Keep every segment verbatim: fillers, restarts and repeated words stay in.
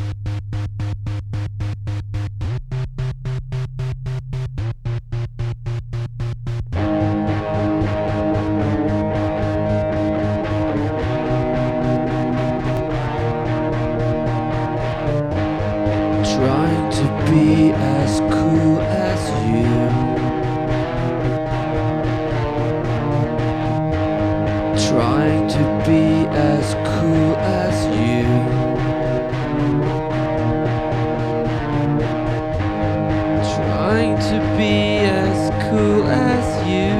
Trying to be as cool as you. Trying to be as cool as you. Trying to be as cool as you.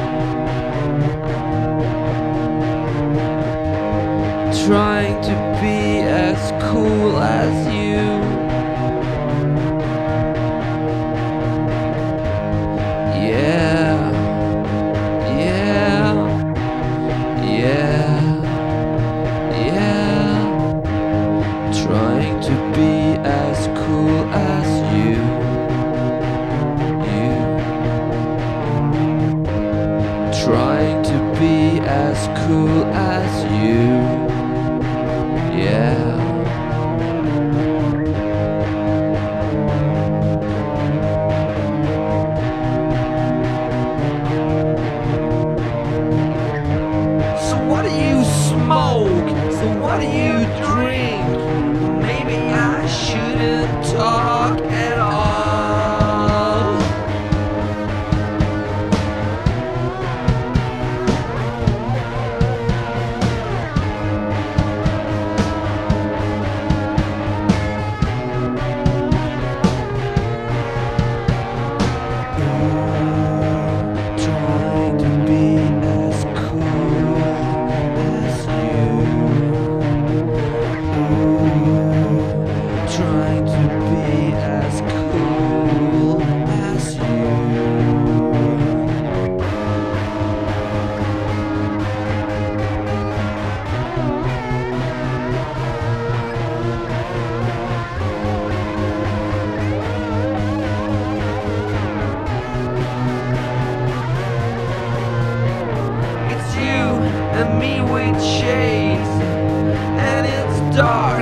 Trying to be as cool as you. Yeah, yeah, yeah, yeah. Trying to be as cool as you. You. Trying to be as cool as you. Yeah. What do you smoke? So what do you drink? Maybe I shouldn't talk at all. Trying to be as cool as you. Trying to be as cool as you. It's you and me with shades, and it's dark.